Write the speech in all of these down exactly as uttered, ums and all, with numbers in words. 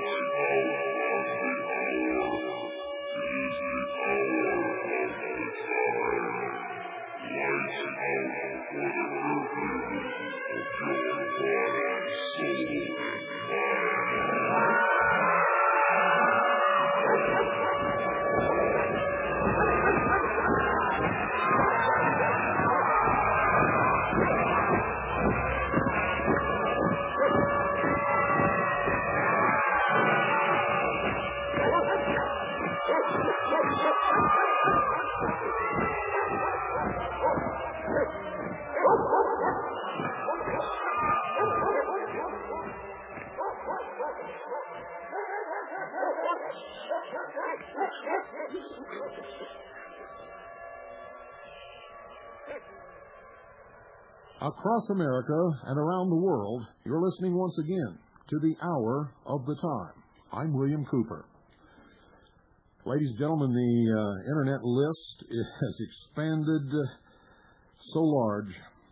Across America and around the world, you're listening once again to the Hour of the Time. I'm William Cooper. Ladies and gentlemen, the uh, Internet list has expanded so large,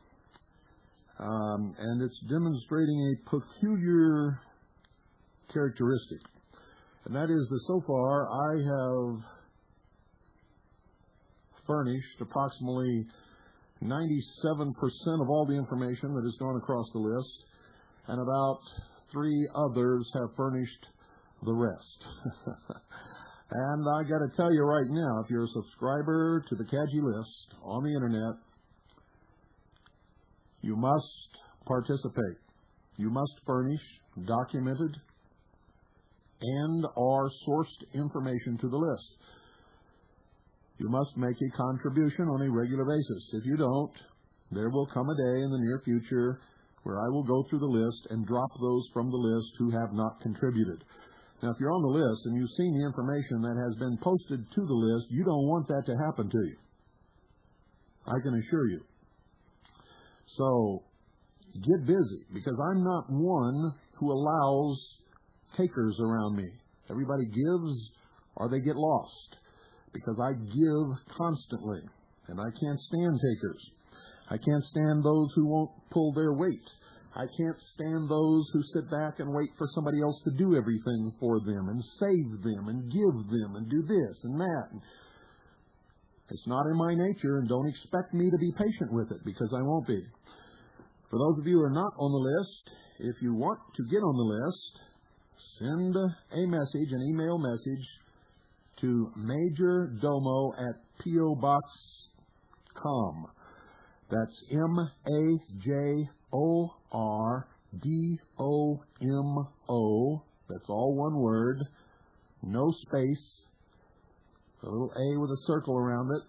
um, and it's demonstrating a peculiar characteristic, and that is that so far I have furnished approximately ninety-seven percent of all the information that has gone across the list, and about three others have furnished the rest. And I got to tell you right now, if you're a subscriber to the C A G I list on the Internet, you must participate. You must furnish documented and or sourced information to the list. You must make a contribution on a regular basis. If you don't, there will come a day in the near future where I will go through the list and drop those from the list who have not contributed. Now, if you're on the list and you've seen the information that has been posted to the list, you don't want that to happen to you. I can assure you. So, get busy, because I'm not one who allows takers around me. Everybody gives or they get lost, because I give constantly, and I can't stand takers. I can't stand those who won't pull their weight. I can't stand those who sit back and wait for somebody else to do everything for them and save them and give them and do this and that. It's not in my nature, and don't expect me to be patient with it, because I won't be. For those of you who are not on the list, if you want to get on the list, send a message, an email message, to Major Domo at P O Box dot com. That's M A J O R D O M O. That's all one word. No space. A little A with a circle around it.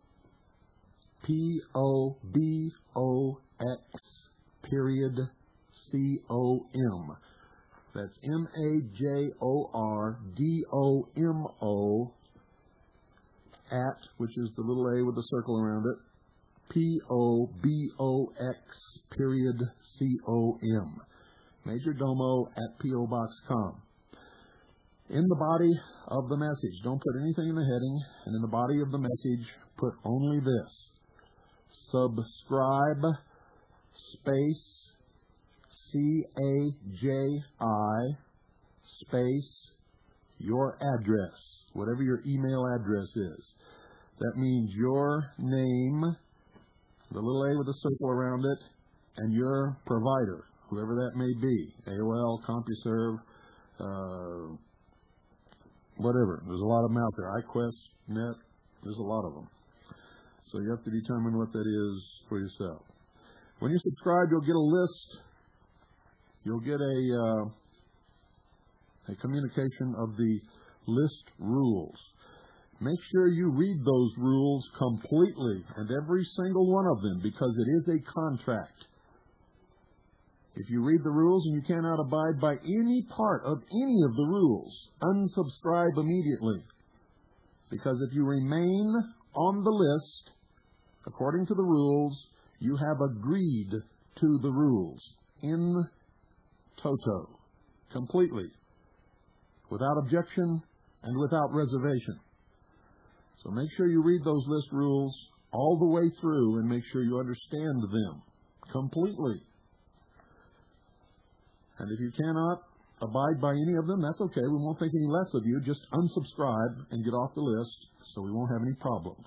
P O B O X period C O M. That's M A J O R D O M O at, which is the little A with the circle around it, P O B O X period C O M. Major Domo at P O Box dot com. In the body of the message, don't put anything in the heading, and in the body of the message, put only this: subscribe space C A J I space your address, whatever your email address is. That means your name, the little A with a circle around it, and your provider, whoever that may be, A O L, CompuServe, uh, whatever. There's a lot of them out there. iQuest, Net, there's a lot of them. So you have to determine what that is for yourself. When you subscribe, you'll get a list. You'll get a, uh, a communication of the list rules. Make sure you read those rules completely, and every single one of them, because it is a contract. If you read the rules and you cannot abide by any part of any of the rules, unsubscribe immediately. Because if you remain on the list, according to the rules, you have agreed to the rules in toto, completely, without objection and without reservation. So make sure you read those list rules all the way through and make sure you understand them completely. And if you cannot, abide by any of them, that's okay. We won't think any less of you. Just unsubscribe and get off the list so we won't have any problems.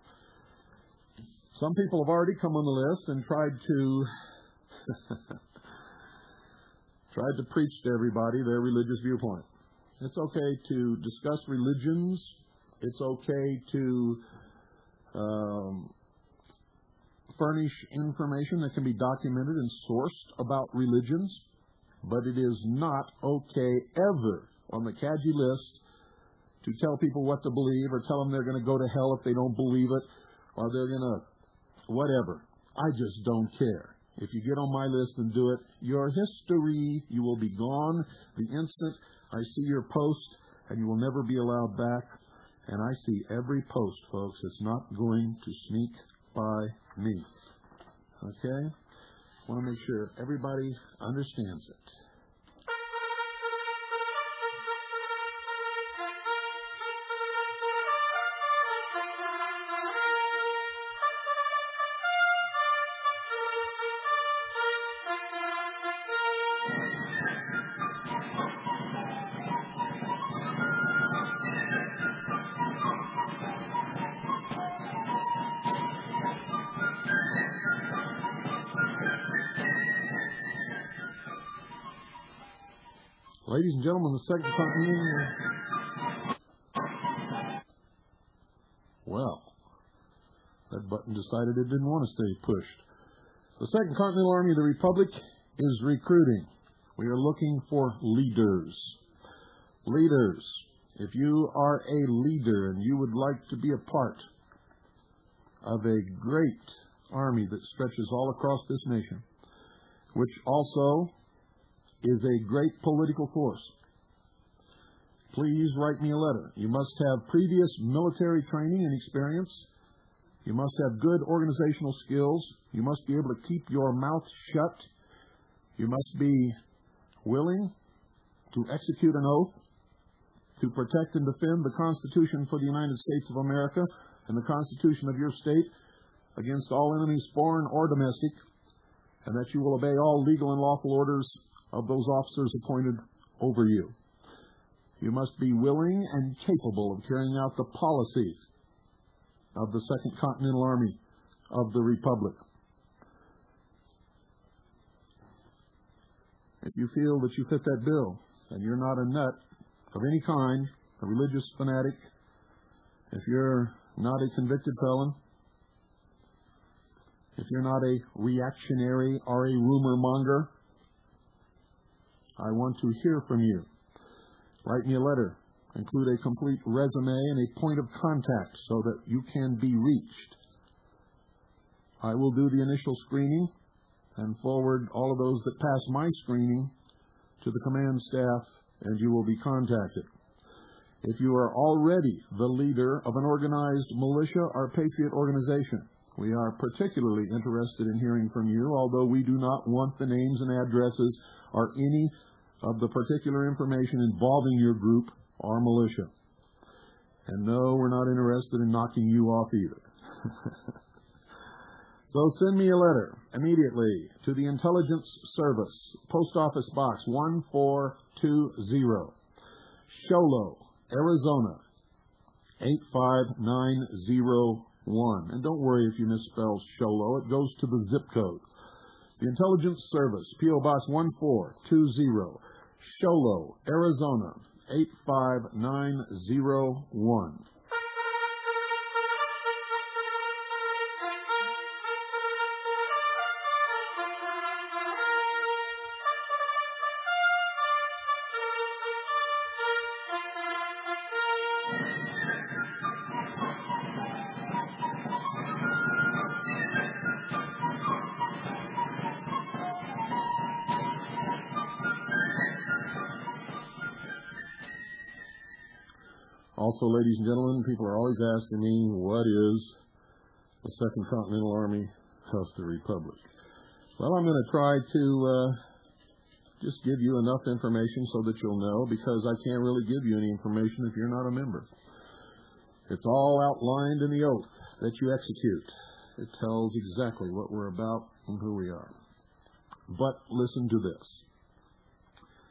Some people have already come on the list and tried to tried to preach to everybody their religious viewpoint. It's okay to discuss religions. It's okay to um, furnish information that can be documented and sourced about religions, but it is not okay ever on the C A G I list to tell people what to believe or tell them they're going to go to hell if they don't believe it or they're going to whatever. I just don't care. If you get on my list and do it, your history, you will be gone the instant I see your post, and you will never be allowed back. And I see every post, folks. It's not going to sneak by me. Okay? I want to make sure everybody understands it. Ladies and gentlemen, the Second Continental... Well, that button decided it didn't want to stay pushed. The Second Continental Army of the Republic is recruiting. We are looking for leaders. Leaders. If you are a leader and you would like to be a part of a great army that stretches all across this nation, which also is a great political force, please write me a letter. You must have previous military training and experience. You must have good organizational skills. You must be able to keep your mouth shut. You must be willing to execute an oath to protect and defend the Constitution for the United States of America and the Constitution of your state against all enemies, foreign or domestic, and that you will obey all legal and lawful orders of those officers appointed over you. You must be willing and capable of carrying out the policy of the Second Continental Army of the Republic. If you feel that you fit that bill and you're not a nut of any kind, a religious fanatic, if you're not a convicted felon, if you're not a reactionary or a rumor monger, I want to hear from you. Write me a letter. Include a complete resume and a point of contact so that you can be reached. I will do the initial screening and forward all of those that pass my screening to the command staff, and you will be contacted. If you are already the leader of an organized militia or patriot organization, we are particularly interested in hearing from you, although we do not want the names and addresses or any of the particular information involving your group or militia. And no, we're not interested in knocking you off either. So send me a letter immediately to the Intelligence Service, Post Office Box one four two zero, Show Low, Arizona, eight five nine zero one. And don't worry if you misspell Show Low, it goes to the zip code. The Intelligence Service, P O Box one four two zero, Show Low, Arizona, eight five nine zero one. Also, ladies and gentlemen, people are always asking me, what is the Second Continental Army of the Republic? Well, I'm going to try to uh, just give you enough information so that you'll know, because I can't really give you any information if you're not a member. It's all outlined in the oath that you execute. It tells exactly what we're about and who we are. But listen to this.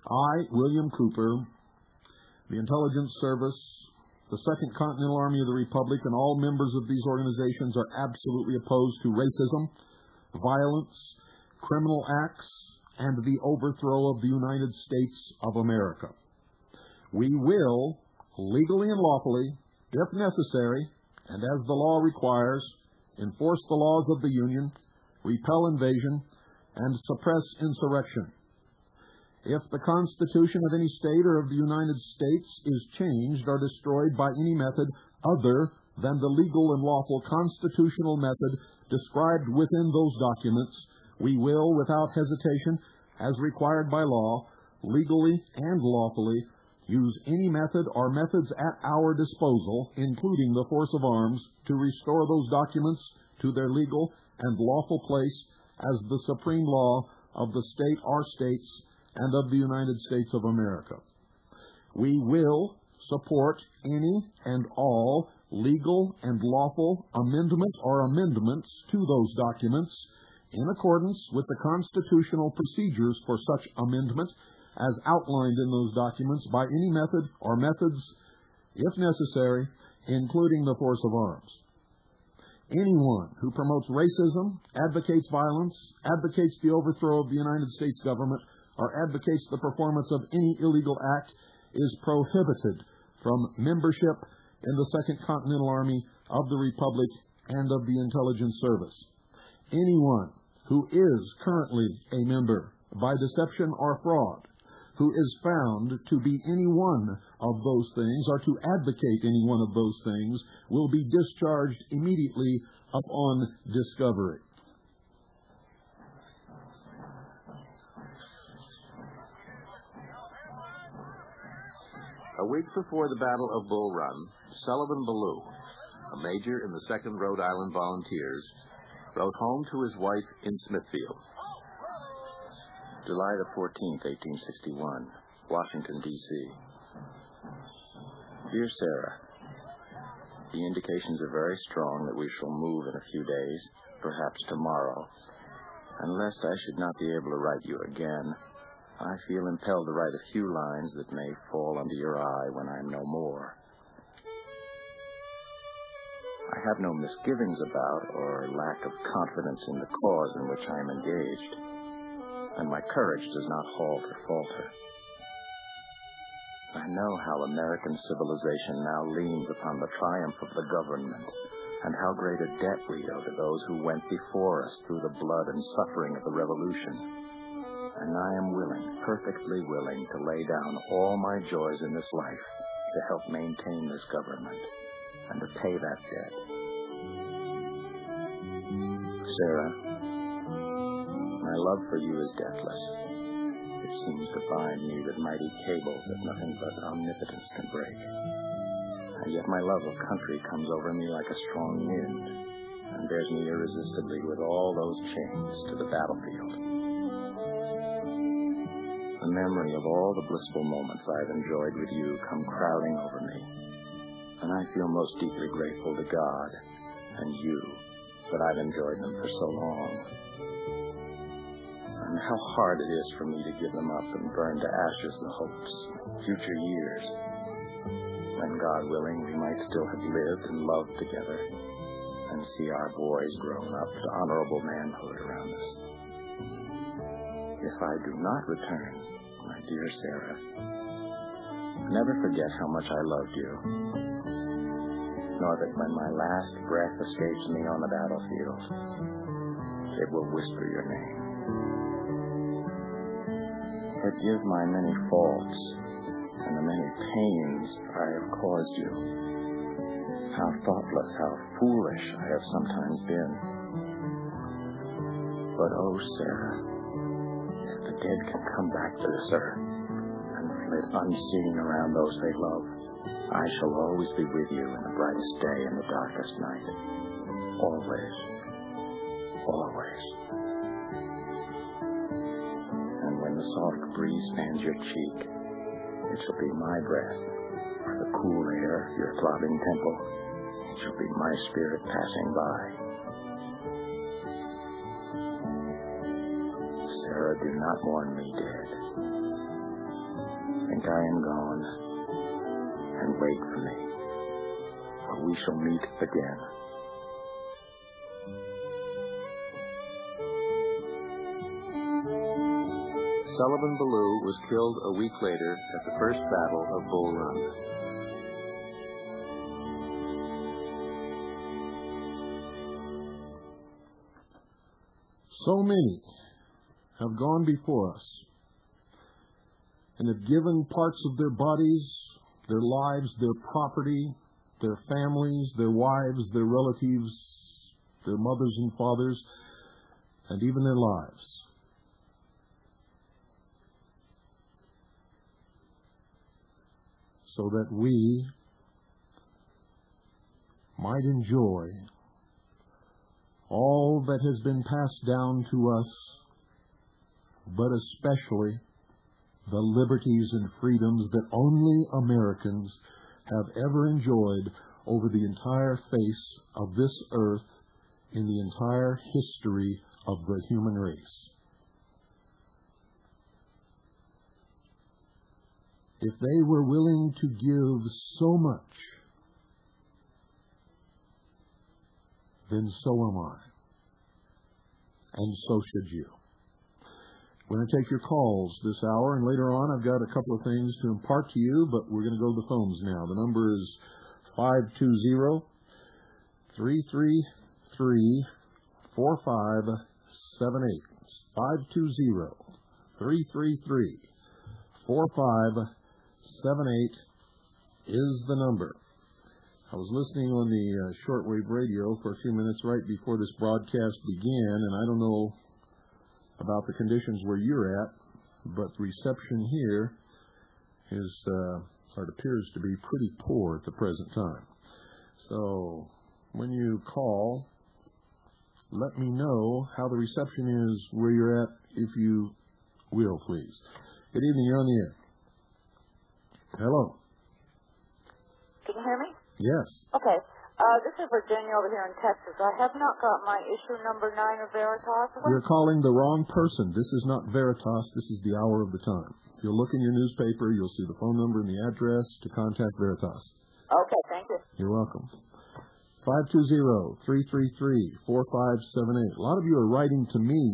I, William Cooper, the Intelligence Service, the Second Continental Army of the Republic, and all members of these organizations are absolutely opposed to racism, violence, criminal acts, and the overthrow of the United States of America. We will, legally and lawfully, if necessary, and as the law requires, enforce the laws of the Union, repel invasion, and suppress insurrection. If the Constitution of any state or of the United States is changed or destroyed by any method other than the legal and lawful constitutional method described within those documents, we will, without hesitation, as required by law, legally and lawfully, use any method or methods at our disposal, including the force of arms, to restore those documents to their legal and lawful place as the supreme law of the state or states and of the United States of America. We will support any and all legal and lawful amendment or amendments to those documents in accordance with the constitutional procedures for such amendment as outlined in those documents by any method or methods, if necessary, including the force of arms. Anyone who promotes racism, advocates violence, advocates the overthrow of the United States government, or advocates the performance of any illegal act is prohibited from membership in the Second Continental Army of the Republic and of the Intelligence Service. Anyone who is currently a member by deception or fraud, who is found to be any one of those things or to advocate any one of those things, will be discharged immediately upon discovery. A week before the Battle of Bull Run, Sullivan Ballou, a major in the second Rhode Island Volunteers, wrote home to his wife in Smithfield. July the fourteenth, eighteen sixty-one, Washington, D C Dear Sarah, the indications are very strong that we shall move in a few days, perhaps tomorrow. And lest I should not be able to write you again, I feel impelled to write a few lines that may fall under your eye when I am no more. I have no misgivings about or lack of confidence in the cause in which I am engaged, and my courage does not halt or falter. I know how American civilization now leans upon the triumph of the government, and how great a debt we owe to those who went before us through the blood and suffering of the Revolution. And I am willing, perfectly willing, to lay down all my joys in this life to help maintain this government and to pay that debt. Sarah, my love for you is deathless. It seems to bind me with mighty cables that nothing but omnipotence can break. And yet my love of country comes over me like a strong wind and bears me irresistibly with all those chains to the battlefield. The memory of all the blissful moments I've enjoyed with you come crowding over me, and I feel most deeply grateful to God and you that I've enjoyed them for so long. And how hard it is for me to give them up and burn to ashes the hopes of future years, when, God willing, we might still have lived and loved together and see our boys grown up to honorable manhood around us. If I do not return, my dear Sarah, never forget how much I loved you, nor that when my last breath escapes me on the battlefield, it will whisper your name. Forgive my many faults and the many pains I have caused you. How thoughtless, how foolish I have sometimes been. But oh, Sarah, if the dead can come back to this earth and flit unseen around those they love, I shall always be with you in the brightest day and the darkest night. Always. Always. And when the soft breeze fans your cheek, it shall be my breath, or the cool air of your throbbing temple. It shall be my spirit passing by. Sarah, do not mourn me dead. think I am gone, and wait for me, for we shall meet again. Sullivan Ballou was killed a week later at the first battle of Bull Run. So many have gone before us and have given parts of their bodies, their lives, their property, their families, their wives, their relatives, their mothers and fathers, and even their lives. So that we might enjoy all that has been passed down to us, but especially the liberties and freedoms that only Americans have ever enjoyed over the entire face of this earth in the entire history of the human race. If they were willing to give so much, then so am I. And so should you. We're going to take your calls this hour, and later on I've got a couple of things to impart to you, but we're going to go to the phones now. The number is five two zero, three three three, four five seven eight. five two zero, three three three, four five seven eight is the number. I was listening on the uh, shortwave radio for a few minutes right before this broadcast began, and I don't know about the conditions where you're at, but the reception here is, uh, or it appears to be pretty poor at the present time. So when you call, let me know how the reception is where you're at, if you will, please. Good evening, you're on the air. Hello. Can you hear me? Yes. Okay. Uh, this is Virginia over here in Texas. I have not got my issue number nine of Veritas. You're calling the wrong person. This is not Veritas. This is the hour of the time. If you'll look in your newspaper, you'll see the phone number and the address to contact Veritas. Okay, thank you. You're welcome. five two zero, three three three, four five seven eight. A lot of you are writing to me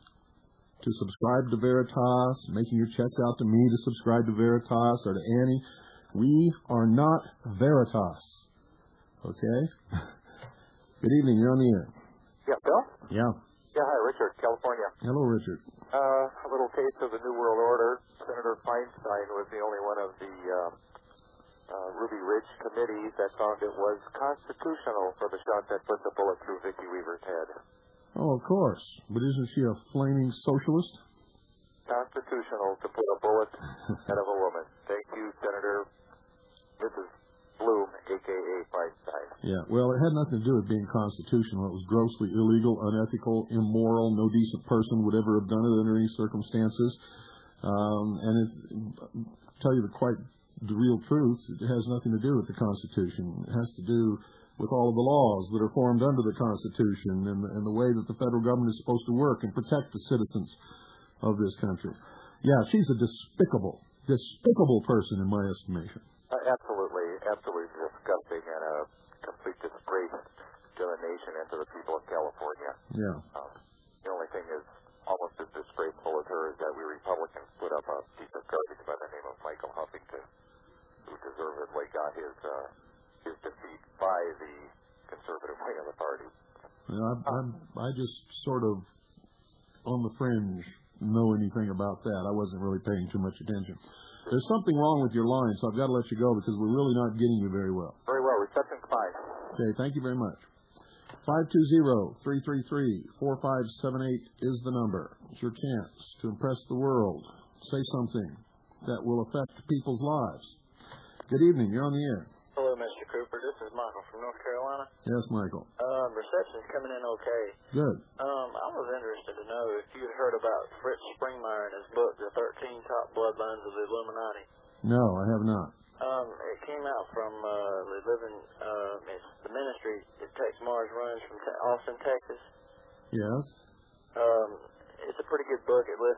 to subscribe to Veritas, making your checks out to me to subscribe to Veritas or to Annie. We are not Veritas. Okay? Good evening. You're on the air. Yeah, Bill? Yeah. Yeah, hi, Richard, California. Hello, Richard. Uh, a little taste of the New World Order. Senator Feinstein was the only one of the uh, uh, Ruby Ridge committee that found it was constitutional for the shot that put the bullet through Vicki Weaver's head. Oh, of course. But isn't she a flaming socialist? Constitutional to put a bullet out of a woman. Thank you, Senator Missus Bloom, a k a. Feinstein. Yeah, well, it had nothing to do with being constitutional. It was grossly illegal, unethical, immoral. No decent person would ever have done it under any circumstances. Um, and it's, to tell you the quite the real truth, it has nothing to do with the Constitution. It has to do with all of the laws that are formed under the Constitution and the, and the way that the federal government is supposed to work and protect the citizens of this country. Yeah, she's a despicable, despicable person in my estimation. Uh, absolutely, absolutely disgusting and a complete disgrace to the nation and to the people of California. Yeah. Um, the only thing is almost as disgraceful as her is that we Republicans put up a piece of garbage by the name of Michael Huffington, who deservedly got his uh, his defeat by the conservative wing of the party. You know, I, I'm, I just sort of on the fringe know anything about that. I wasn't really paying too much attention. There's something wrong with your line, so I've got to let you go because we're really not getting you very well. Very well. Reception's fine. Okay, thank you very much. five two zero, three three three, four five seven eight is the number. It's your chance to impress the world. Say something that will affect people's lives. Good evening. You're on the air. Hello, Mister Cooper. This is Michael from North Carolina. Yes, Michael. Um, reception's coming in okay. Good. Um, I was interested to know if you had heard about Fritz Springmeier and his book, The thirteen Top Bloodlines of the Illuminati. No, I have not. Um, it came out from uh, the living, uh, it's the ministry that Tex Mars runs from te- Austin, Texas. Yes. Um, it's a pretty good book. It lists a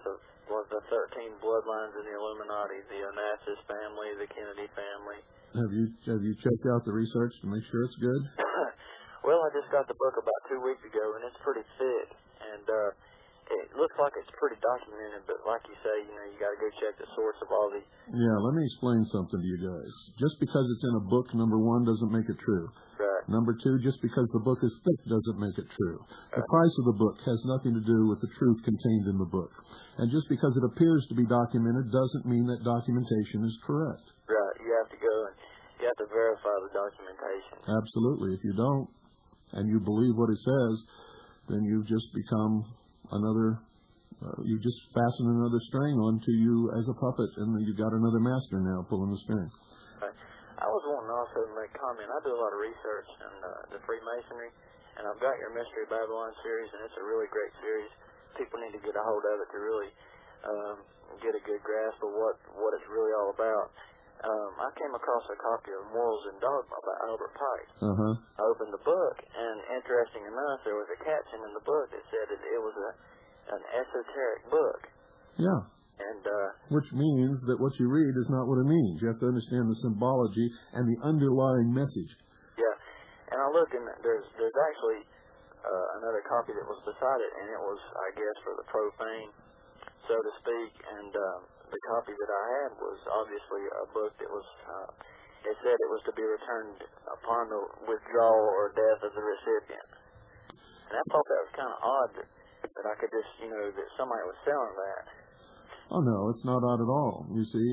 was the thirteen bloodlines in the Illuminati, the Onassis family, the Kennedy family. Have you have you checked out the research to make sure it's good? Well, I just got the book about two weeks ago, and it's pretty thick, and uh, it looks like it's pretty documented, but like you say, you know, you got to go check the source of all the... Yeah, let me explain something to you guys. Just because it's in a book, number one, doesn't make it true. Right. Number two, just because the book is thick doesn't make it true. The price of the book has nothing to do with the truth contained in the book. And just because it appears to be documented doesn't mean that documentation is correct. Right. You have to go and you have to verify the documentation. Absolutely. If you don't, and you believe what it says, then you've just become another, uh, you just fasten another string onto you as a puppet, and you've got another master now pulling the string. Right. I was wanting to also make a comment. I do a lot of research in uh, the Freemasonry, and I've got your Mystery Babylon series, and it's a really great series. People need to get a hold of it to really um, get a good grasp of what, what it's really all about. Um, I came across a copy of Morals and Dogma by Albert Pike. Uh-huh. I opened the book, and interesting enough, there was a caption in the book that said that it was a, an esoteric book. Yeah. And uh, Which means that what you read is not what it means. You have to understand the symbology and the underlying message. yeah, and I looked, and there's there's actually uh, another copy that was beside it, and it was, I guess, for the profane, so to speak, and um, the copy that I had was obviously a book that was, uh, it said it was to be returned upon the withdrawal or death of the recipient. And I thought that was kind of odd that, that I could just, you know, that somebody was selling that. Oh, no, it's not odd at all. You see,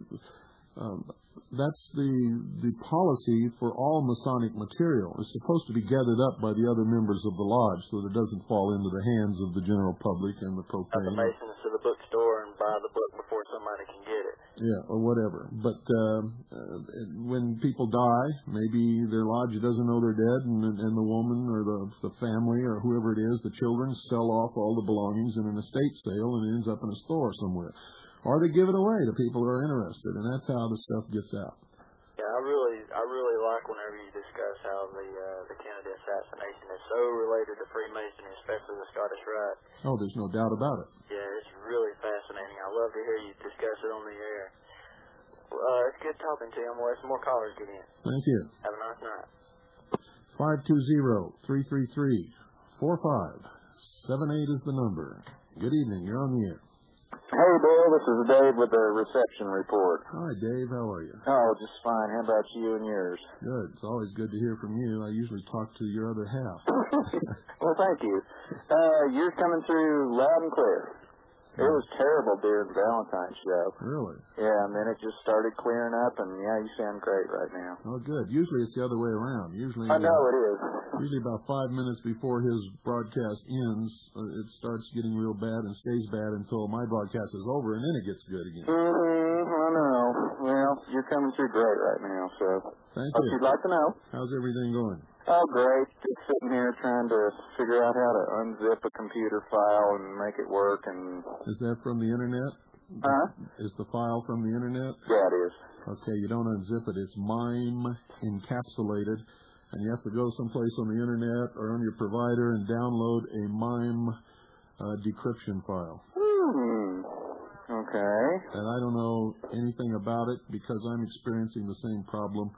um, that's the the policy for all Masonic material. It's supposed to be gathered up by the other members of the lodge so that it doesn't fall into the hands of the general public and the profane. Of the Masons to the bookstore and buy the book before somebody can get it. Yeah, or whatever. But uh, uh, when people die, maybe their lodge doesn't know they're dead, and, and the woman or the, the family or whoever it is, the children, sell off all the belongings in an estate sale, and it ends up in a store somewhere. Or they give it away to people who are interested, and that's how the stuff gets out. Yeah, I really, I really like whenever you discuss how the uh, the Kennedy assassination is so related to Freemasonry, especially the Scottish Rite. Oh, there's no doubt about it. Yeah, it's really fascinating. I love to hear you discuss it on the air. Uh, it's good talking to you. I'm going to let some more callers get in. Thank you. Have a nice night. five two zero, three three three, four five seven eight is the number. Good evening. You're on the air. Hey, Bill, this is Dave with the reception report. Hi, Dave. How are you? Oh, just fine. How about you and yours? Good. It's always good to hear from you. I usually talk to your other half. Well, thank you. Uh, you're coming through loud and clear. It was terrible during Valentine's show. Really? Yeah, and then it just started clearing up, and yeah, you sound great right now. Oh, good. Usually it's the other way around. Usually, I know uh, it is. Usually about five minutes before his broadcast ends, uh, it starts getting real bad and stays bad until my broadcast is over, and then it gets good again. Mm-hmm, I know. Well, you're coming through great right now, so Thank what you. you'd like to know. How's everything going? Oh, great. Just sitting here trying to figure out how to unzip a computer file and make it work. And Is that from the Internet? Huh? Is the file from the Internet? Yeah, it is. Okay, you don't unzip it. It's MIME encapsulated, and you have to go someplace on the Internet or on your provider and download a MIME uh, decryption file. Hmm. Okay. And I don't know anything about it because I'm experiencing the same problem.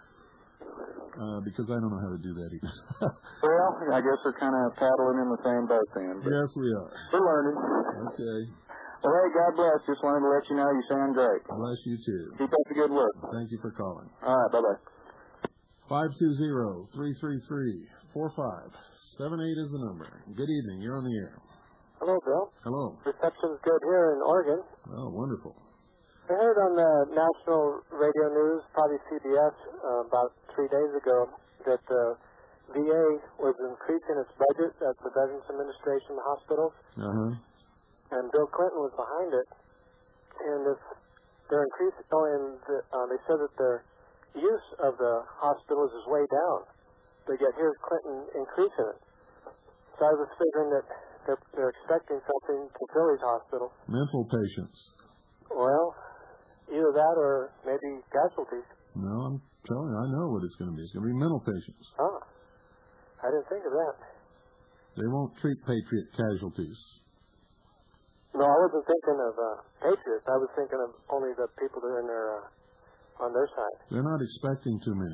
Uh, because I don't know how to do that either. Well, I guess we're kind of paddling in the same boat then. But Yes, we are. we're learning. Okay. Well, hey, God bless. Just wanted to let you know you sound great. Bless you too. Keep up the good work. Thank you for calling. All right, bye-bye. five two zero, three three three, four five seven eight is the number. Good evening. You're on the air. Hello, Bill. Hello. Reception's good here in Oregon. Oh, wonderful. I heard on the national radio news, probably C B S, uh, about three days ago, that the V A was increasing its budget at the Veterans Administration hospitals, Uh-huh. and Bill Clinton was behind it. And if they're increasing, oh, and the, uh, they said that their use of the hospitals is way down. But yet here's Clinton increasing it. So I was figuring that they're, they're expecting something to fill these hospitals. Mental patients. Well, either that or maybe casualties. No, I'm telling you, I know what it's going to be. It's going to be mental patients. Oh, I didn't think of that. They won't treat patriot casualties. No, I wasn't thinking of uh, patriots. I was thinking of only the people that are in their, uh, on their side. They're not expecting too many.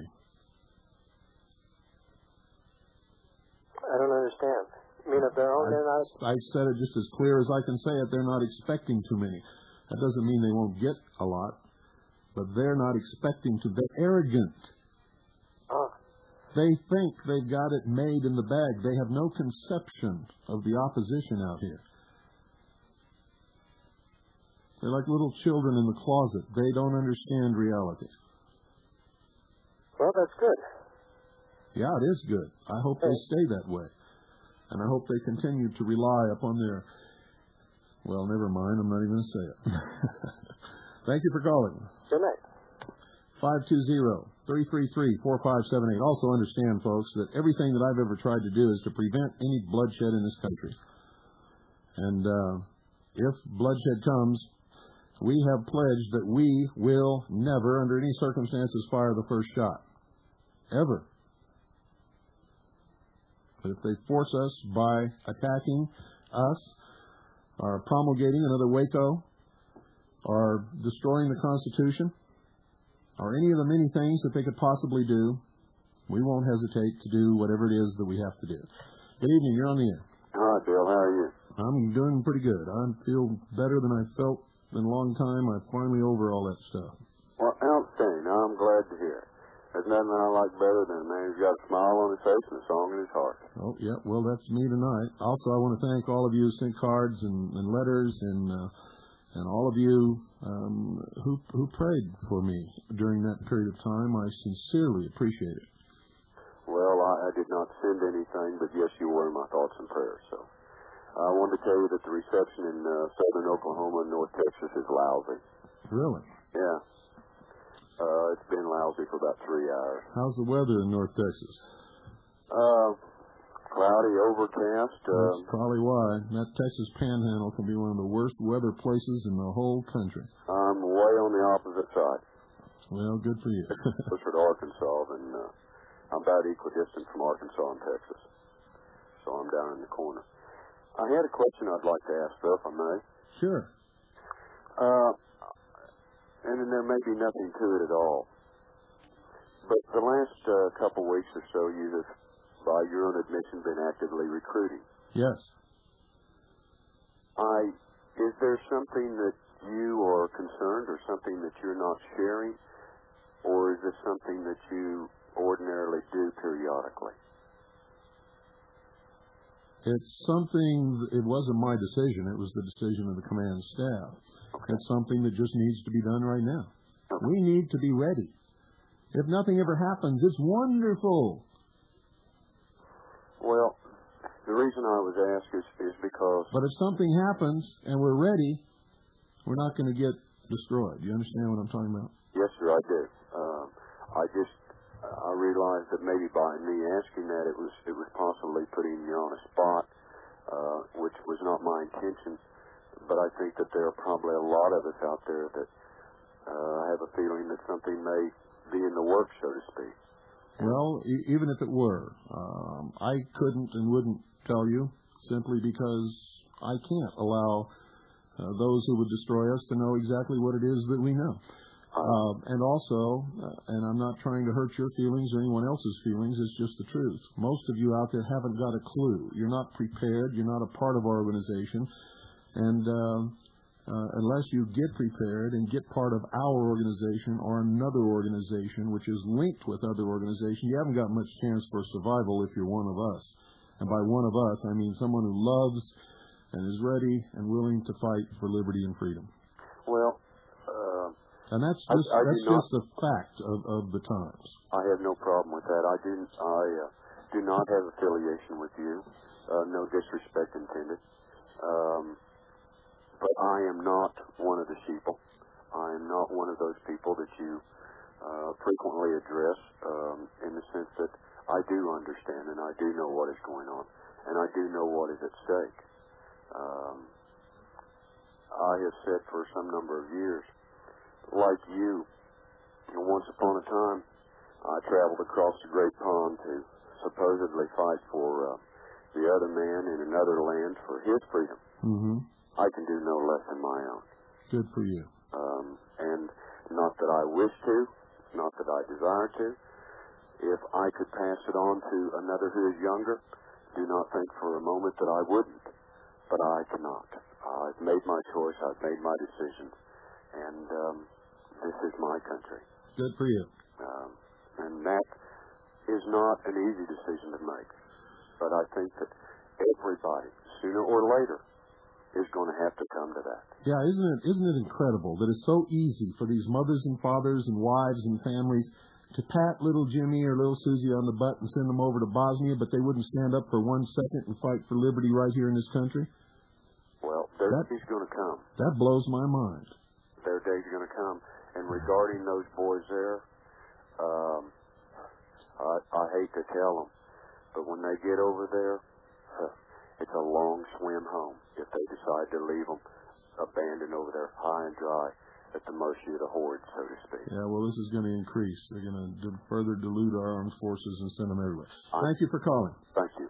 I don't understand. I mean, if they're on, they're not... I said it just as clear as I can say it. They're not expecting too many. That doesn't mean they won't get a lot, but they're not expecting to. They're arrogant. Oh. They think they've got it made in the bag. They have no conception of the opposition out here. They're like little children in the closet. They don't understand reality. Well, that's good. Yeah, it is good. I hope they stay that way. And I hope they continue to rely upon their... Well, never mind. I'm not even going to say it. Thank you for calling. Good night. five two zero, three three three, four five seven eight. Also understand, folks, that everything that I've ever tried to do is to prevent any bloodshed in this country. And uh, if bloodshed comes, we have pledged that we will never, under any circumstances, fire the first shot. Ever. But if they force us by attacking us, or promulgating another Waco, or destroying the Constitution, or any of the many things that they could possibly do, we won't hesitate to do whatever it is that we have to do. Good evening. You're on the air. Hi, Bill. How are you? I'm doing pretty good. I feel better than I felt in a long time. I'm finally over all that stuff. Well, outstanding. I'm glad to hear it. There's nothing I like better than a man who's got a smile on his face and a song in his heart. Oh, yeah. Well, that's me tonight. Also, I want to thank all of you who sent cards and, and letters and uh, and all of you um, who who prayed for me during that period of time. I sincerely appreciate it. Well, I, I did not send anything, but yes, you were in my thoughts and prayers. So I wanted to tell you that the reception in uh, southern Oklahoma and North Texas is lousy. Really? Yeah. Uh, it's been lousy for about three hours. How's the weather in North Texas? Uh, cloudy, overcast. Uh, That's probably why. That Texas Panhandle can be one of the worst weather places in the whole country. I'm way on the opposite side. Well, good for you. Closer to Arkansas, and uh, I'm about equidistant from Arkansas and Texas. So I'm down in the corner. I had a question I'd like to ask, though, if I may. Sure. Uh, and then there may be nothing to it at all. But the last uh, couple weeks or so, you have, by your own admission, been actively recruiting. Yes. I is there something that you are concerned or something that you're not sharing? Or is this something that you ordinarily do periodically? It's something, it wasn't my decision. It was the decision of the command staff. Okay. It's something that just needs to be done right now. Okay. We need to be ready. If nothing ever happens, it's wonderful. Well, the reason I was asked is, is because... But if something happens and we're ready, we're not going to get destroyed. Do you understand what I'm talking about? Yes, sir, I do. Um, I just... I realized that maybe by me asking that, it was it was possibly putting me on a spot, uh, which was not my intention. But I think that there are probably a lot of us out there that uh, have a feeling that something may be in the works, so to speak. Well, e- even if it were, um, I couldn't and wouldn't tell you simply because I can't allow uh, those who would destroy us to know exactly what it is that we know. Uh, and also, uh, and I'm not trying to hurt your feelings or anyone else's feelings, it's just the truth. Most of you out there haven't got a clue. You're not prepared. You're not a part of our organization. And uh, uh, unless you get prepared and get part of our organization or another organization, which is linked with other organizations, you haven't got much chance for survival if you're one of us. And by one of us, I mean someone who loves and is ready and willing to fight for liberty and freedom. Well... Uh... And that's just I, I that's not, just the fact of, of the times. I have no problem with that. I do I uh, do not have affiliation with you. Uh, no disrespect intended. Um, but I am not one of the sheeple. I am not one of those people that you uh, frequently address um, in the sense that I do understand and I do know what is going on and I do know what is at stake. Um, I have said for some number of years, like you, once upon a time, I traveled across the Great Pond to supposedly fight for uh, the other man in another land for his freedom. Mm-hmm. I can do no less than my own. Good for you. Um, and not that I wish to, not that I desire to. If I could pass it on to another who is younger, do not think for a moment that I wouldn't. But I cannot. I've made my choice. I've made my decision. And um, this is my country. Good for you. Um, and that is not an easy decision to make. But I think that everybody, sooner or later, is going to have to come to that. Yeah, isn't it isn't it incredible that it's so easy for these mothers and fathers and wives and families to pat little Jimmy or little Susie on the butt and send them over to Bosnia, but they wouldn't stand up for one second and fight for liberty right here in this country? Well, their that, day's going to come. That blows my mind. Their day's going to come. And regarding those boys there, um, I, I hate to tell them, but when they get over there, huh, it's a long swim home if they decide to leave them abandoned over there high and dry at the mercy of the horde, so to speak. Yeah, well, this is going to increase. They're going to d- further dilute our armed forces and send them everywhere. Thank you for calling. Thank you.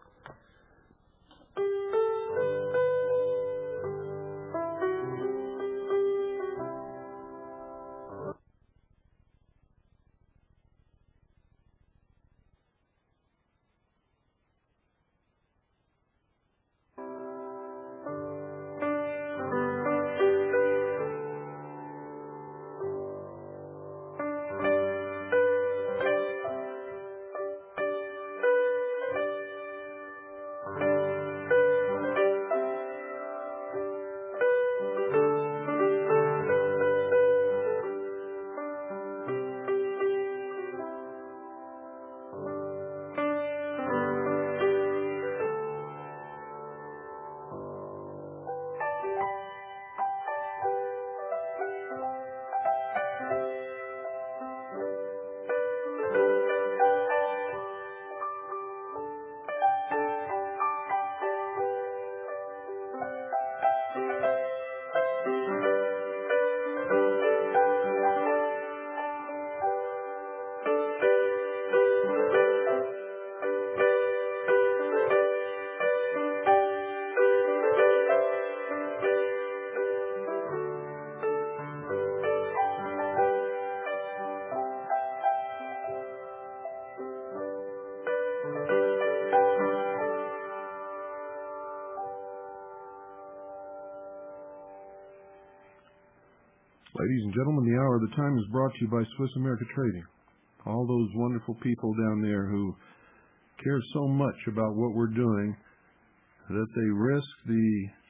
Ladies and gentlemen, the hour of the time is brought to you by Swiss America Trading. All those wonderful people down there who care so much about what we're doing that they risk the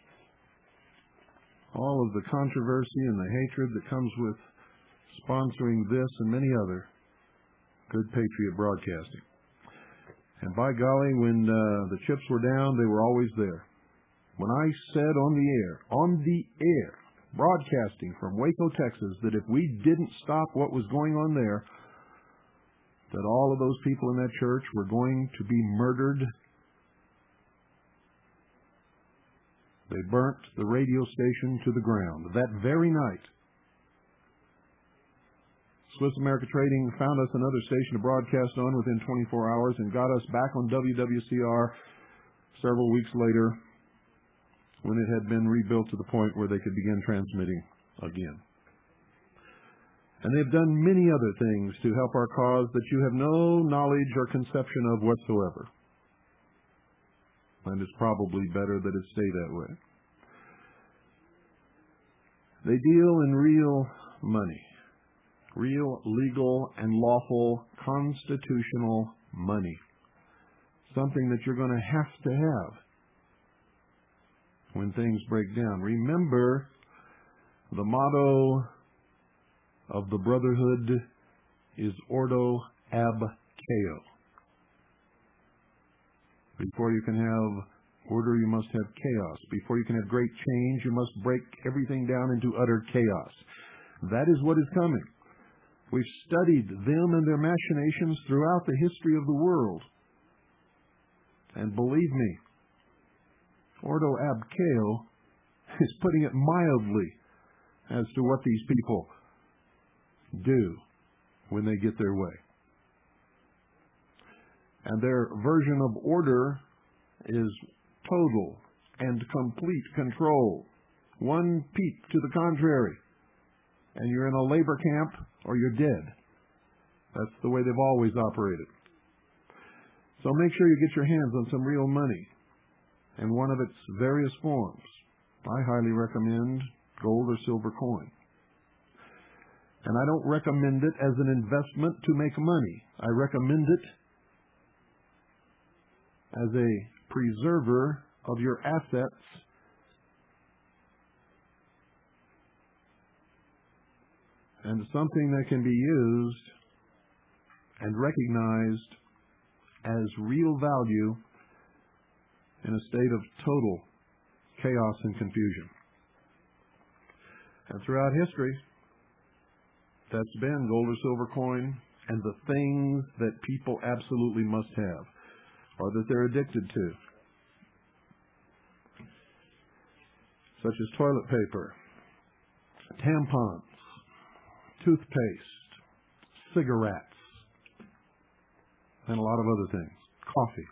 all of the controversy and the hatred that comes with sponsoring this and many other good patriot broadcasting. And by golly, when uh, the chips were down, they were always there. When I said on the air, on the air, broadcasting from Waco, Texas, that if we didn't stop what was going on there, that all of those people in that church were going to be murdered. They burnt the radio station to the ground that very night. Swiss America Trading found us another station to broadcast on within twenty-four hours and got us back on W W C R several weeks later, when it had been rebuilt to the point where they could begin transmitting again. And they've done many other things to help our cause that you have no knowledge or conception of whatsoever. And it's probably better that it stay that way. They deal in real money. Real, legal, and lawful, constitutional money. Something that you're going to have to have when things break down. Remember, the motto of the Brotherhood is Ordo Ab Chao. Before you can have order, you must have chaos. Before you can have great change, you must break everything down into utter chaos. That is what is coming. We've studied them and their machinations throughout the history of the world. And believe me, Ordo Ab Chao is putting it mildly as to what these people do when they get their way. And their version of order is total, and complete control. One peep to the contrary, and you're in a labor camp or you're dead. That's the way they've always operated. So make sure you get your hands on some real money in one of its various forms. I highly recommend gold or silver coin. And I don't recommend it as an investment to make money. I recommend it as a preserver of your assets and something that can be used and recognized as real value in a state of total chaos and confusion. And throughout history, that's been gold or silver coin and the things that people absolutely must have or that they're addicted to, such as toilet paper, tampons, toothpaste, cigarettes, and a lot of other things, coffee.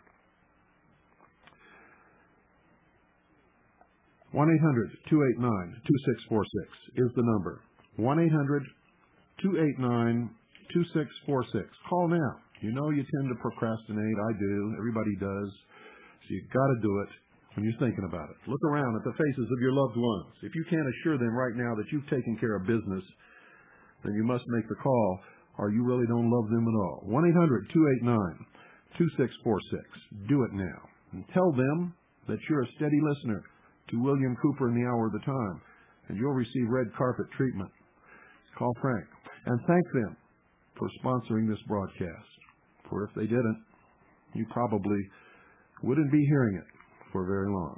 one eight hundred, two eight nine, two six four six is the number. one eight hundred, two eight nine, two six four six. Call now. You know you tend to procrastinate. I do. Everybody does. So you've got to do it when you're thinking about it. Look around at the faces of your loved ones. If you can't assure them right now that you've taken care of business, then you must make the call, or you really don't love them at all. one eight hundred, two eight nine, two six four six. Do it now. And tell them that you're a steady listener to William Cooper in the Hour of the Time, and you'll receive red carpet treatment. Call Frank. And thank them for sponsoring this broadcast. For if they didn't, you probably wouldn't be hearing it for very long.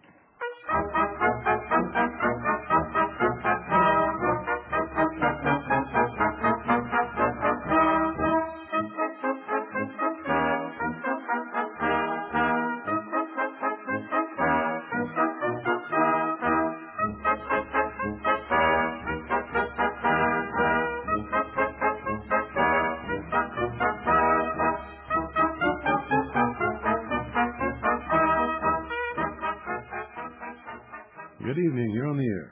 Good evening. You're on the air.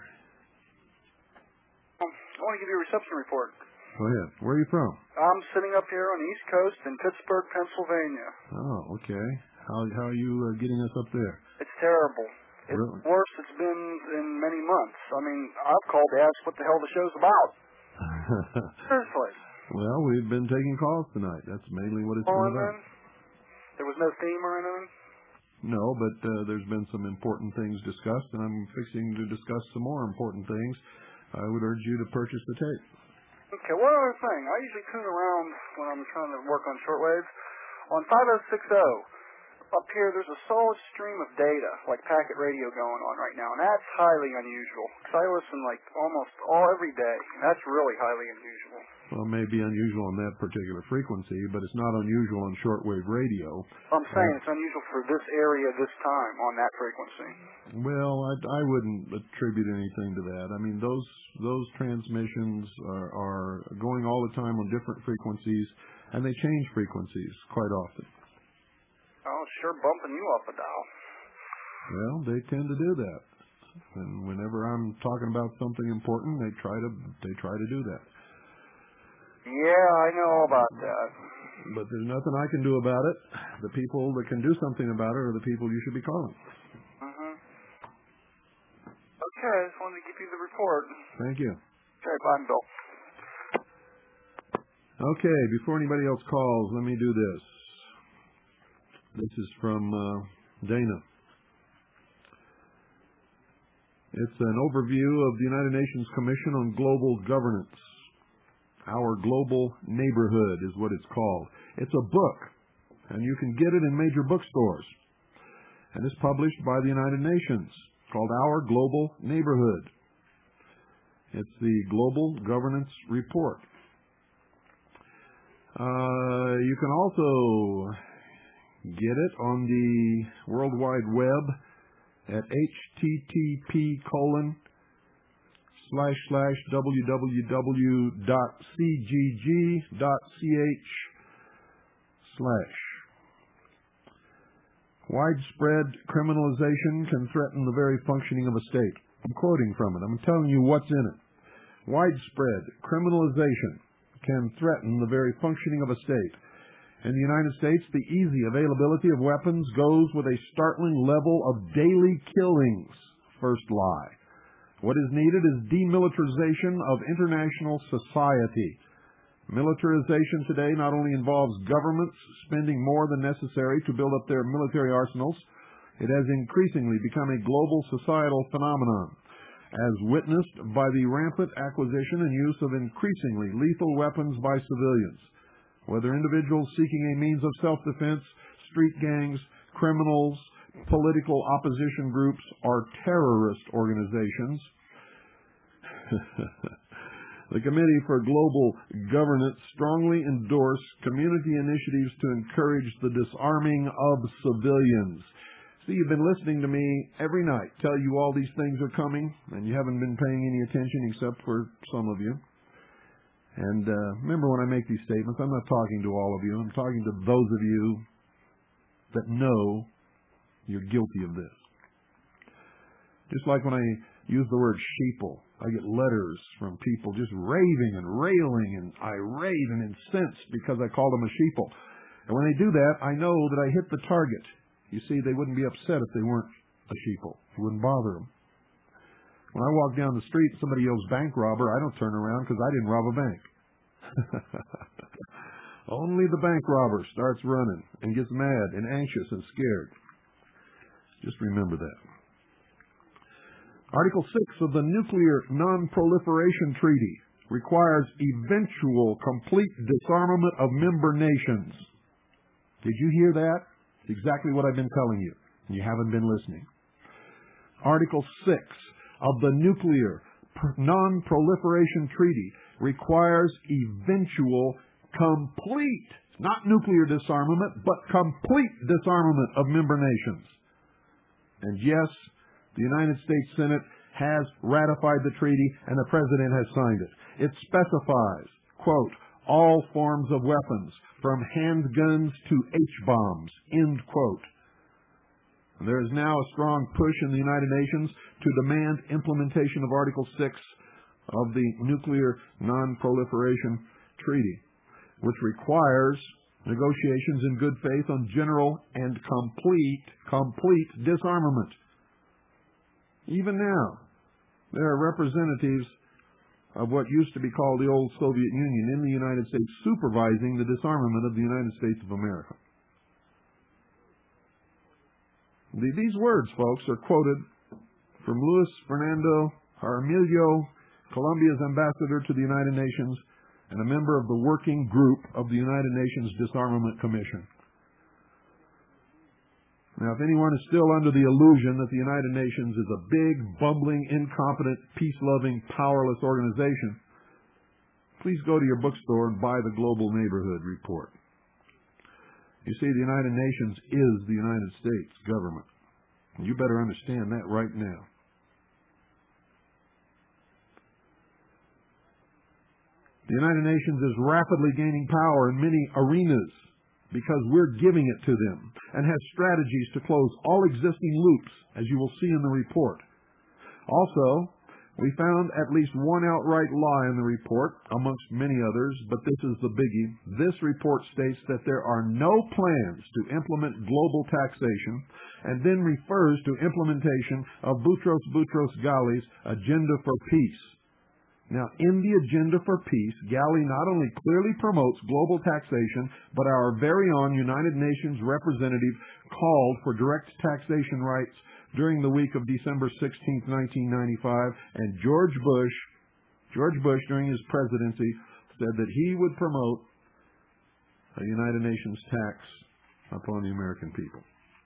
Um, I want to give you a reception report. Go ahead. Where are you from? I'm sitting up here on the East Coast in Pittsburgh, Pennsylvania. Oh, okay. How how are you uh, getting us up there? It's terrible. It's Really? the worst it's been in many months. I mean, I've called to ask what the hell the show's about. Seriously. Well, we've been taking calls tonight. That's mainly what it's Oh, been and about. then there was no theme or anything? No, but uh, there's been some important things discussed, and I'm fixing to discuss some more important things. I would urge you to purchase the tape. Okay, one other thing. I usually tune around when I'm trying to work on shortwave. On five oh six oh, up here there's a solid stream of data, like packet radio going on right now, and that's highly unusual. Because I listen like almost all every day, and that's really highly unusual. Well, it may be unusual on that particular frequency, but it's not unusual on shortwave radio. I'm saying Uh, it's unusual for this area this time on that frequency. Well, I, I wouldn't attribute anything to that. I mean, those those transmissions are, are going all the time on different frequencies, and they change frequencies quite often. Oh, it's sure bumping you up a dial. Well, they tend to do that, and whenever I'm talking about something important, they try to they try to do that. Yeah, I know all about that. But there's nothing I can do about it. The people that can do something about it are the people you should be calling. Mm-hmm. Okay, I just wanted to give you the report. Thank you. Okay, bye, Bill. Okay, before anybody else calls, let me do this. This is from uh, Dana. It's an overview of the United Nations Commission on Global Governance. Our Global Neighborhood is what it's called. It's a book, and you can get it in major bookstores. And it's published by the United Nations, called Our Global Neighborhood. It's the Global Governance Report. Uh, you can also get it on the World Wide Web at http colon slash slash www dot cgg dot ch slash. Widespread criminalization can threaten the very functioning of a state. I'm quoting from it. I'm telling you what's in it. Widespread criminalization can threaten the very functioning of a state. In the United States, the easy availability of weapons goes with a startling level of daily killings. First lie. What is needed is demilitarization of international society. Militarization today not only involves governments spending more than necessary to build up their military arsenals, it has increasingly become a global societal phenomenon, as witnessed by the rampant acquisition and use of increasingly lethal weapons by civilians, whether individuals seeking a means of self-defense, street gangs, criminals, political opposition groups, or terrorist organizations. The Committee for Global Governance strongly endorsed community initiatives to encourage the disarming of civilians. See, you've been listening to me every night tell you all these things are coming, and you haven't been paying any attention except for some of you. And uh, remember, when I make these statements, I'm not talking to all of you. I'm talking to those of you that know you're guilty of this. Just like when I use the word sheeple, I get letters from people just raving and railing and irate and incensed because I call them a sheeple. And when they do that, I know that I hit the target. You see, they wouldn't be upset if they weren't a sheeple. It wouldn't bother them. When I walk down the street and somebody yells bank robber, I don't turn around because I didn't rob a bank. Only the bank robber starts running and gets mad and anxious and scared. Just remember that. Article six of the Nuclear Non-Proliferation Treaty requires eventual complete disarmament of member nations. Did you hear that? It's exactly what I've been telling you, and you haven't been listening. Article six of the Nuclear Non-Proliferation Treaty requires eventual complete, not nuclear disarmament, but complete disarmament of member nations. And yes, the United States Senate has ratified the treaty and the President has signed it. It specifies, quote, all forms of weapons, from handguns to H-bombs, end quote. And there is now a strong push in the United Nations to demand implementation of Article six of the Nuclear Non-Proliferation Treaty, which requires negotiations in good faith on general and complete, complete disarmament. Even now, there are representatives of what used to be called the old Soviet Union in the United States supervising the disarmament of the United States of America. These words, folks, are quoted from Luis Fernando Jaramillo, Colombia's ambassador to the United Nations and a member of the working group of the United Nations Disarmament Commission. Now, if anyone is still under the illusion that the United Nations is a big, bumbling, incompetent, peace-loving, powerless organization, please go to your bookstore and buy the Global Neighborhood Report. You see, the United Nations is the United States government. You better understand that right now. The United Nations is rapidly gaining power in many arenas because we're giving it to them, and has strategies to close all existing loops, as you will see in the report. Also, we found at least one outright lie in the report, amongst many others, but this is the biggie. This report states that there are no plans to implement global taxation, and then refers to implementation of Boutros Boutros Ghali's Agenda for Peace. Now, in the Agenda for Peace, Ghali not only clearly promotes global taxation, but our very own United Nations representative called for direct taxation rights during the week of December sixteenth, nineteen ninety-five, and George Bush, George Bush during his presidency, said that he would promote a United Nations tax upon the American people.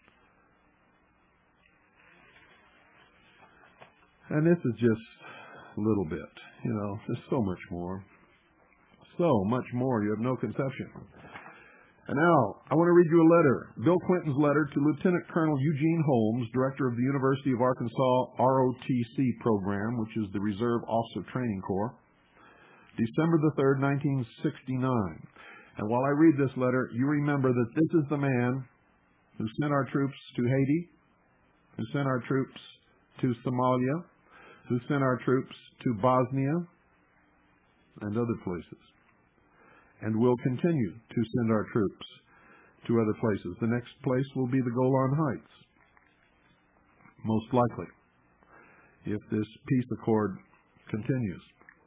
And this is just a little bit. You know, there's so much more. So much more. You have no conception. And now, I want to read you a letter. Bill Clinton's letter to Lieutenant Colonel Eugene Holmes, Director of the University of Arkansas R O T C program, which is the Reserve Officer Training Corps, December the third, nineteen sixty-nine. And while I read this letter, you remember that this is the man who sent our troops to Haiti, who sent our troops to Somalia, who sent our troops to Bosnia and other places, and will continue to send our troops to other places. The next place will be the Golan Heights, most likely, if this peace accord continues.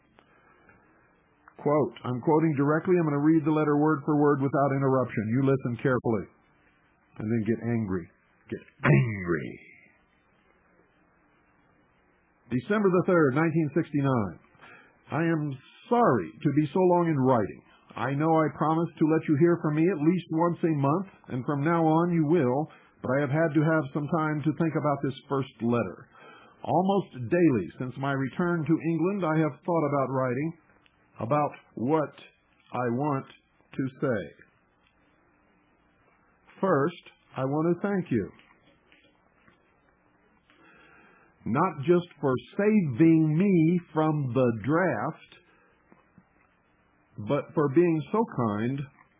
Quote, I'm quoting directly. I'm going to read the letter word for word without interruption. You listen carefully, and then get angry. Get angry. December the third, nineteen sixty-nine. I am sorry to be so long in writing. I know I promised to let you hear from me at least once a month, and from now on you will, but I have had to have some time to think about this first letter. Almost daily since my return to England, I have thought about writing, about what I want to say. First, I want to thank you. Not just for saving me from the draft, but for being so kind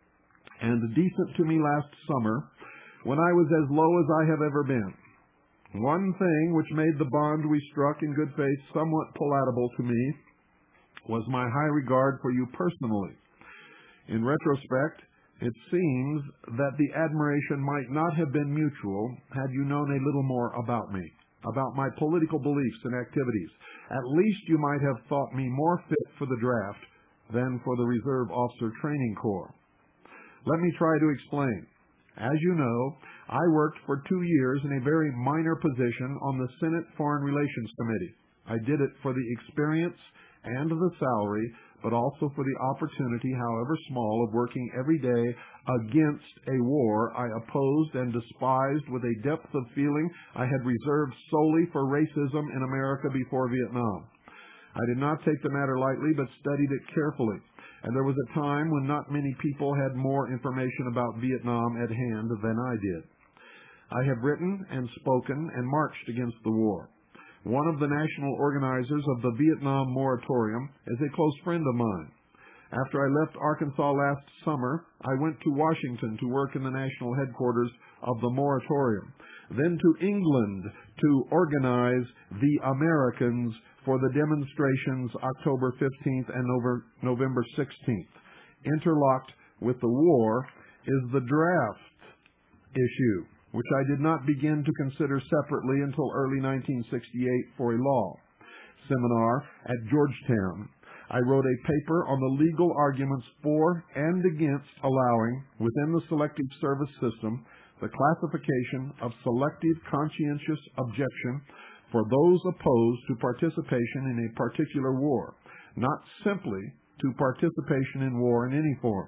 and decent to me last summer when I was as low as I have ever been. One thing which made the bond we struck in good faith somewhat palatable to me was my high regard for you personally. In retrospect, it seems that the admiration might not have been mutual had you known a little more about me, about my political beliefs and activities. At least you might have thought me more fit for the draft than for the Reserve Officer Training Corps. Let me try to explain. As you know, I worked for two years in a very minor position on the Senate Foreign Relations Committee. I did it for the experience and the salary, but also for the opportunity, however small, of working every day against a war I opposed and despised with a depth of feeling I had reserved solely for racism in America before Vietnam. I did not take the matter lightly, but studied it carefully, and there was a time when not many people had more information about Vietnam at hand than I did. I have written and spoken and marched against the war. One of the national organizers of the Vietnam moratorium is a close friend of mine. After I left Arkansas last summer, I went to Washington to work in the national headquarters of the moratorium, then to England to organize the Americans for the demonstrations October fifteenth and November sixteenth. Interlocked with the war is the draft issue, which I did not begin to consider separately until early nineteen sixty-eight for a law seminar at Georgetown. I wrote a paper on the legal arguments for and against allowing, within the selective service system, the classification of selective conscientious objection for those opposed to participation in a particular war, not simply to participation in war in any form.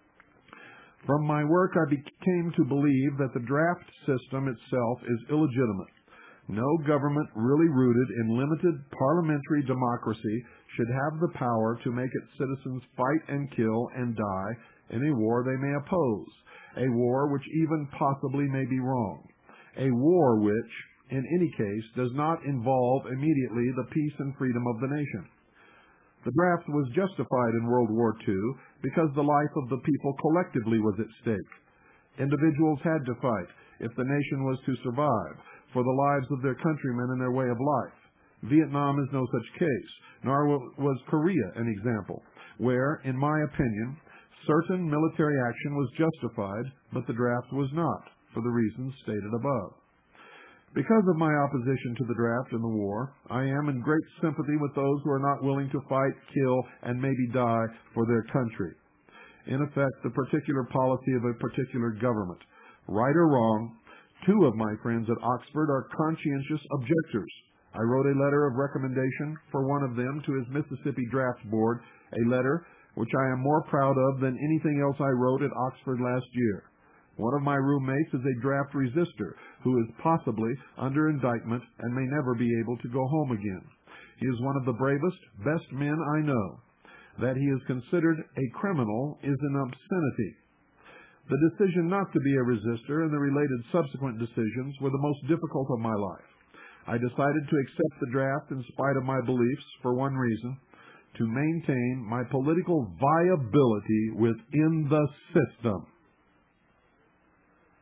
From my work, I became to believe that the draft system itself is illegitimate. No government really rooted in limited parliamentary democracy should have the power to make its citizens fight and kill and die in a war they may oppose, a war which even possibly may be wrong, a war which, in any case, does not involve immediately the peace and freedom of the nation. The draft was justified in World War Two because the life of the people collectively was at stake. Individuals had to fight, if the nation was to survive, for the lives of their countrymen and their way of life. Vietnam is no such case, nor was Korea an example, where, in my opinion, certain military action was justified, but the draft was not, for the reasons stated above. Because of my opposition to the draft and the war, I am in great sympathy with those who are not willing to fight, kill, and maybe die for their country. In effect, the particular policy of a particular government. Right or wrong, two of my friends at Oxford are conscientious objectors. I wrote a letter of recommendation for one of them to his Mississippi Draft Board, a letter which I am more proud of than anything else I wrote at Oxford last year. One of my roommates is a draft resistor who is possibly under indictment and may never be able to go home again. He is one of the bravest, best men I know. That he is considered a criminal is an obscenity. The decision not to be a resistor and the related subsequent decisions were the most difficult of my life. I decided to accept the draft in spite of my beliefs for one reason, to maintain my political viability within the system.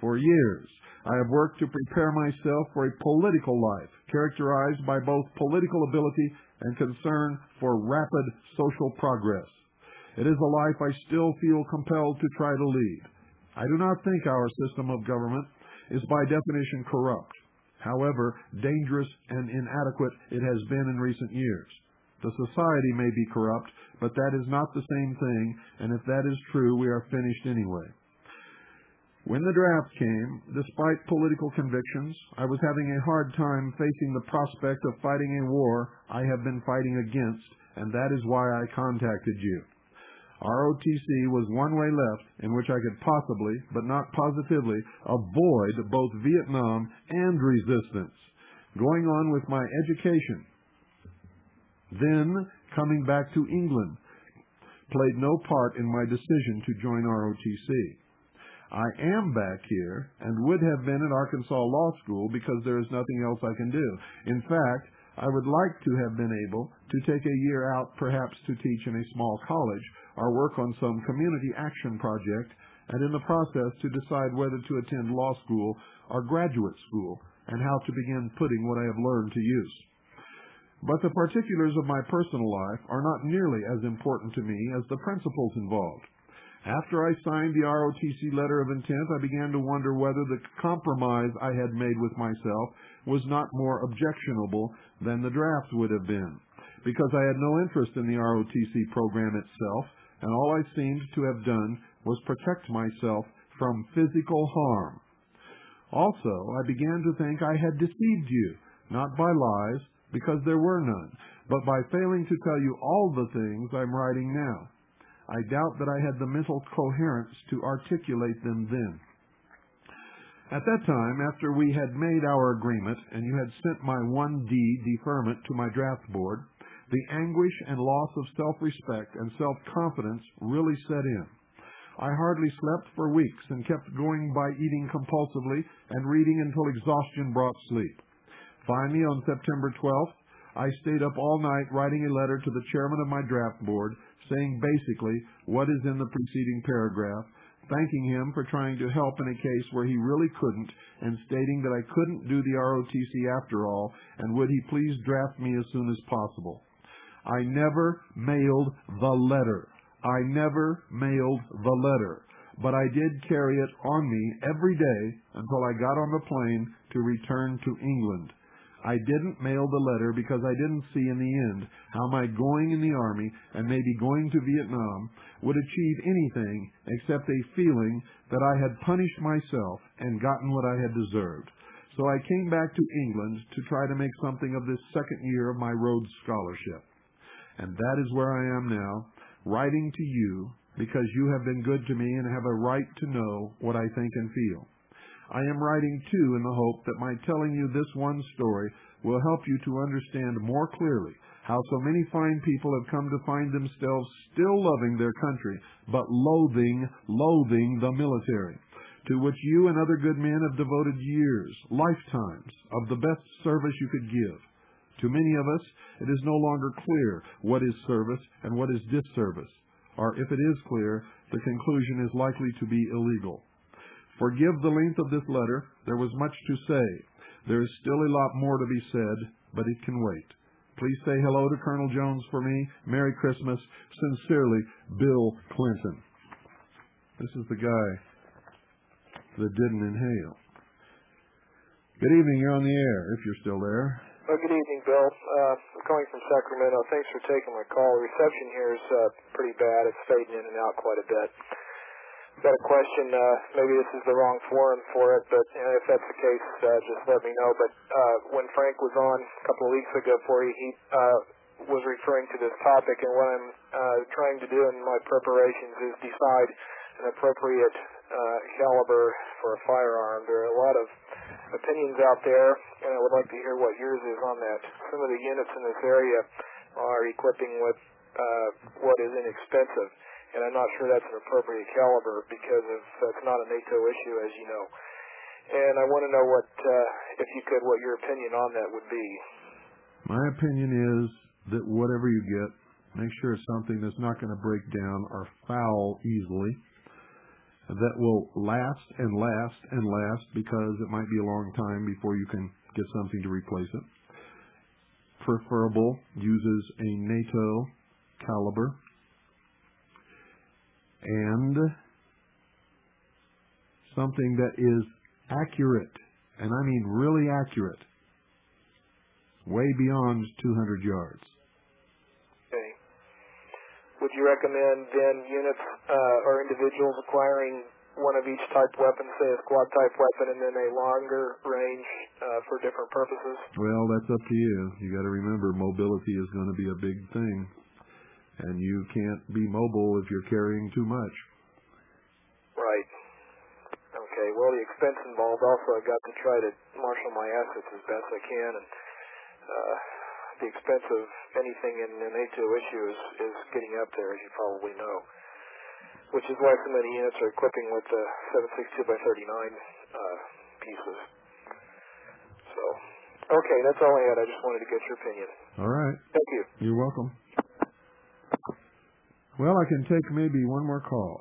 For years, I have worked to prepare myself for a political life characterized by both political ability and concern for rapid social progress. It is a life I still feel compelled to try to lead. I do not think our system of government is by definition corrupt. However dangerous and inadequate it has been in recent years. The society may be corrupt, but that is not the same thing, and if that is true, we are finished anyway. When the draft came, despite political convictions, I was having a hard time facing the prospect of fighting a war I have been fighting against, and that is why I contacted you. R O T C was one way left in which I could possibly, but not positively, avoid both Vietnam and resistance, going on with my education. Then, coming back to England, played no part in my decision to join R O T C. I am back here and would have been at Arkansas Law School because there is nothing else I can do. In fact, I would like to have been able to take a year out perhaps to teach in a small college or work on some community action project, and in the process to decide whether to attend law school or graduate school and how to begin putting what I have learned to use. But the particulars of my personal life are not nearly as important to me as the principles involved. After I signed the R O T C letter of intent, I began to wonder whether the compromise I had made with myself was not more objectionable than the draft would have been, because I had no interest in the R O T C program itself, and all I seemed to have done was protect myself from physical harm. Also, I began to think I had deceived you, not by lies, because there were none, but by failing to tell you all the things I'm writing now. I doubt that I had the mental coherence to articulate them then. At that time, after we had made our agreement and you had sent my one D deferment to my draft board, the anguish and loss of self-respect and self-confidence really set in. I hardly slept for weeks and kept going by eating compulsively and reading until exhaustion brought sleep. Finally, on September twelfth, I stayed up all night writing a letter to the chairman of my draft board saying basically what is in the preceding paragraph, thanking him for trying to help in a case where he really couldn't, and stating that I couldn't do the R O T C after all, and would he please draft me as soon as possible. I never mailed the letter. I never mailed the letter, but I did carry it on me every day until I got on the plane to return to England. I didn't mail the letter because I didn't see in the end how my going in the Army and maybe going to Vietnam would achieve anything except a feeling that I had punished myself and gotten what I had deserved. So I came back to England to try to make something of this second year of my Rhodes Scholarship. And that is where I am now, writing to you because you have been good to me and have a right to know what I think and feel. I am writing, too, in the hope that my telling you this one story will help you to understand more clearly how so many fine people have come to find themselves still loving their country, but loathing, loathing the military, to which you and other good men have devoted years, lifetimes, of the best service you could give. To many of us, it is no longer clear what is service and what is disservice, or if it is clear, the conclusion is likely to be illegal. Forgive the length of this letter. There was much to say. There is still a lot more to be said, but it can wait. Please say hello to Colonel Jones for me. Merry Christmas. Sincerely, Bill Clinton. This is the guy that didn't inhale. Good evening. You're on the air, if you're still there. Well, good evening, Bill. Uh, I'm calling from Sacramento. Thanks for taking my call. The reception here is uh, pretty bad. It's fading in and out quite a bit. Got a question. Uh, maybe this is the wrong forum for it, but you know, if that's the case, uh, just let me know. But uh, when Frank was on a couple of weeks ago for you, he uh, was referring to this topic, and what I'm uh, trying to do in my preparations is decide an appropriate uh, caliber for a firearm. There are a lot of opinions out there, and I would like to hear what yours is on that. Some of the units in this area are equipping with uh, what is inexpensive, and I'm not sure that's an appropriate caliber because of, that's not a NATO issue, as you know. And I want to know what, uh, if you could, what your opinion on that would be. My opinion is that whatever you get, make sure it's something that's not going to break down or foul easily. that will last and last and last, because it might be a long time before you can get something to replace it. Preferable, uses a NATO caliber. And something that is accurate, and I mean really accurate, way beyond two hundred yards. Okay. Would you recommend then units uh, or individuals acquiring one of each type weapon, say a squad type weapon, and then a longer range uh, for different purposes? Well, that's up to you. You got to remember, mobility is going to be a big thing, and you can't be mobile if you're carrying too much. Right. Okay. Well, the expense involved also, I've got to try to marshal my assets as best I can, and uh, the expense of anything in an NATO issue is, is getting up there, as you probably know, which is why so many units are equipping with the seven sixty-two by thirty-nine uh, pieces. So, okay, that's all I had. I just wanted to get your opinion. All right. Thank you. You're welcome. Well, I can take maybe one more call.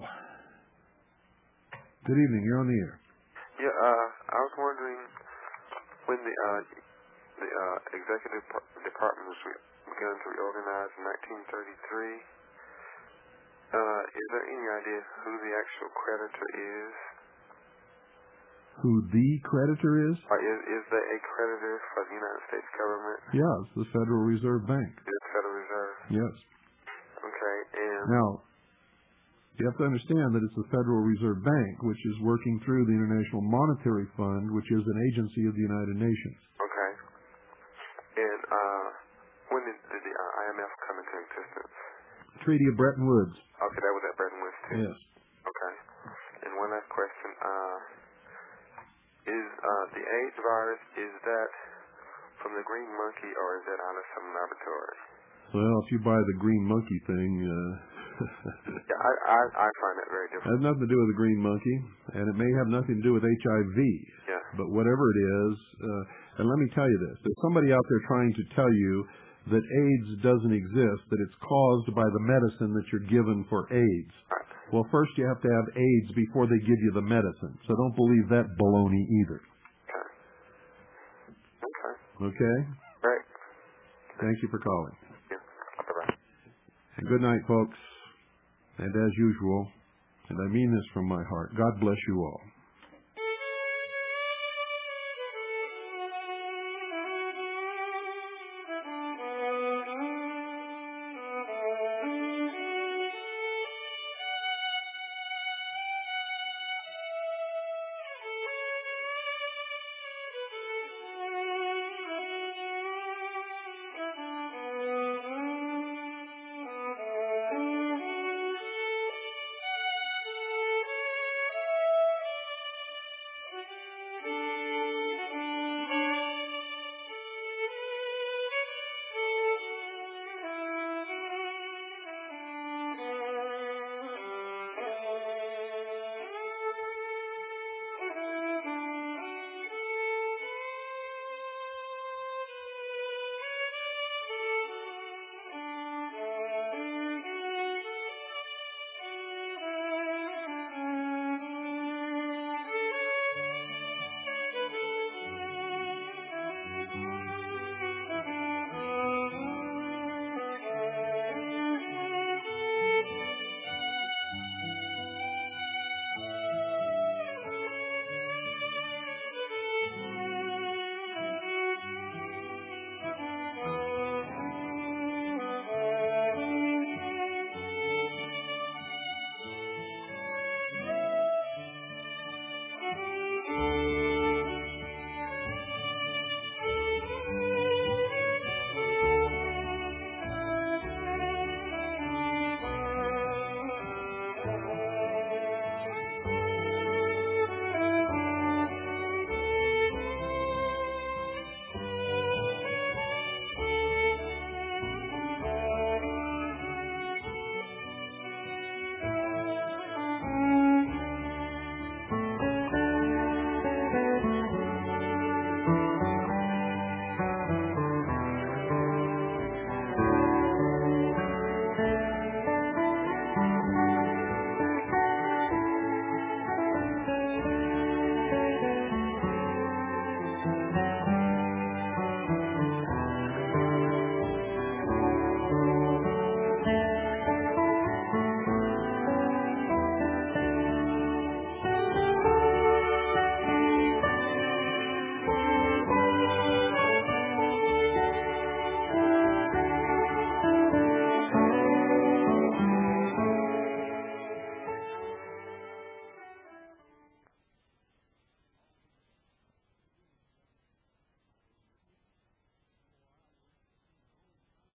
Good evening. You're on the air. Yeah, uh, I was wondering when the uh, the uh, executive department was re- begun to reorganize in nineteen thirty-three. Uh, is there any idea who the actual creditor is? Who the creditor is? Or is, is there a creditor for the United States government? Yes, the Federal Reserve Bank. The Federal Reserve? Yes. Okay, and... Now, you have to understand that it's the Federal Reserve Bank, which is working through the International Monetary Fund, which is an agency of the United Nations. Okay. And uh, when did, did the uh, I M F come into existence? Treaty of Bretton Woods. Okay, that was at Bretton Woods too? Yes. Okay. And one last question. Uh, is uh, the AIDS virus, is that from the green monkey, or is that out of some laboratory? Well, if you buy the green monkey thing... Uh, yeah, I, I, I find that very different. It has nothing to do with the green monkey, and it may have nothing to do with H I V. Yeah. But whatever it is, uh, and let me tell you this, there's somebody out there trying to tell you that AIDS doesn't exist, that it's caused by the medicine that you're given for AIDS. Right. Well, first you have to have AIDS before they give you the medicine, so don't believe that baloney either. Okay. Okay. Okay? Right. Thank you for calling. Yeah. Bye-bye. And good night, folks. And as usual, and I mean this from my heart, God bless you all.